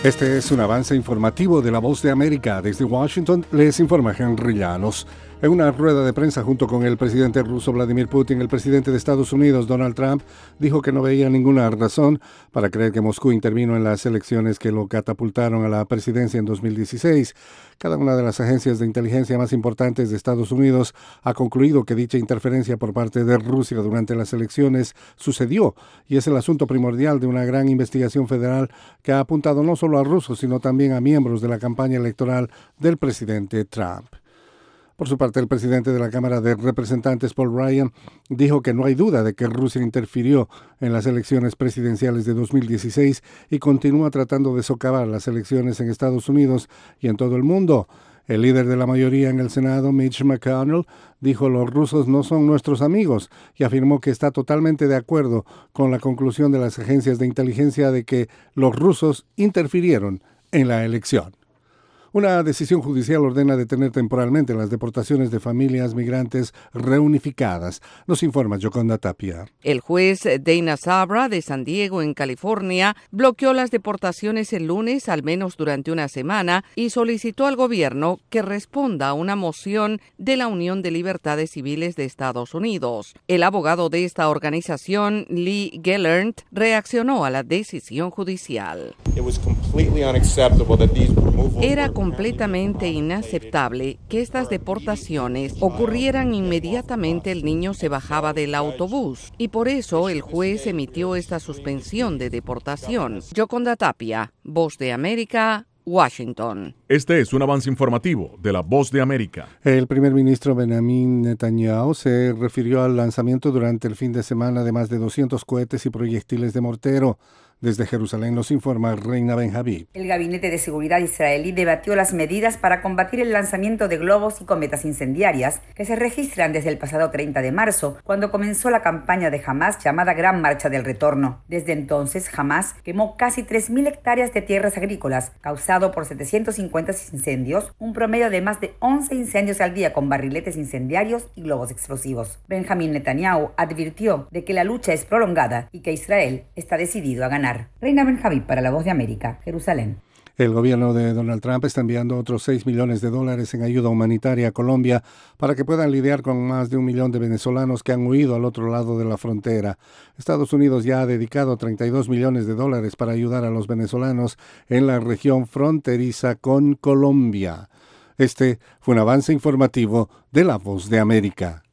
Este es un avance informativo de La Voz de América. Desde Washington les informa Henry Llanos. En una rueda de prensa junto con el presidente ruso Vladimir Putin, el presidente de Estados Unidos, Donald Trump, dijo que no veía ninguna razón para creer que Moscú intervino en las elecciones que lo catapultaron a la presidencia en 2016. Cada una de las agencias de inteligencia más importantes de Estados Unidos ha concluido que dicha interferencia por parte de Rusia durante las elecciones sucedió y es el asunto primordial de una gran investigación federal que ha apuntado no solo a rusos, sino también a miembros de la campaña electoral del presidente Trump. Por su parte, el presidente de la Cámara de Representantes, Paul Ryan, dijo que no hay duda de que Rusia interfirió en las elecciones presidenciales de 2016 y continúa tratando de socavar las elecciones en Estados Unidos y en todo el mundo. El líder de la mayoría en el Senado, Mitch McConnell, dijo los rusos no son nuestros amigos y afirmó que está totalmente de acuerdo con la conclusión de las agencias de inteligencia de que los rusos interfirieron en la elección. Una decisión judicial ordena detener temporalmente las deportaciones de familias migrantes reunificadas. Nos informa Yoconda Tapia. El juez Dana Sabra de San Diego, en California, bloqueó las deportaciones el lunes, al menos durante una semana, y solicitó al gobierno que responda a una moción de la Unión de Libertades Civiles de Estados Unidos. El abogado de esta organización, Lee Gelernt, reaccionó a la decisión judicial. Era completamente inaceptable que estas deportaciones ocurrieran inmediatamente el niño se bajaba del autobús y por eso el juez emitió esta suspensión de deportación. Yoconda Tapia, Voz de América, Washington. Este es un avance informativo de La Voz de América. El primer ministro Benjamin Netanyahu se refirió al lanzamiento durante el fin de semana de más de 200 cohetes y proyectiles de mortero. Desde Jerusalén nos informa Reina Ben-Javid. El Gabinete de Seguridad israelí debatió las medidas para combatir el lanzamiento de globos y cometas incendiarias que se registran desde el pasado 30 de marzo, cuando comenzó la campaña de Hamás llamada Gran Marcha del Retorno. Desde entonces, Hamás quemó casi 3.000 hectáreas de tierras agrícolas, causado por 750 incendios, un promedio de más de 11 incendios al día con barriletes incendiarios y globos explosivos. Benjamin Netanyahu advirtió de que la lucha es prolongada y que Israel está decidido a ganar. Reina Ben-Javid para La Voz de América, Jerusalén. El gobierno de Donald Trump está enviando otros $6 millones en ayuda humanitaria a Colombia para que puedan lidiar con más de 1 millón de venezolanos que han huido al otro lado de la frontera. Estados Unidos ya ha dedicado $32 millones para ayudar a los venezolanos en la región fronteriza con Colombia. Este fue un avance informativo de La Voz de América.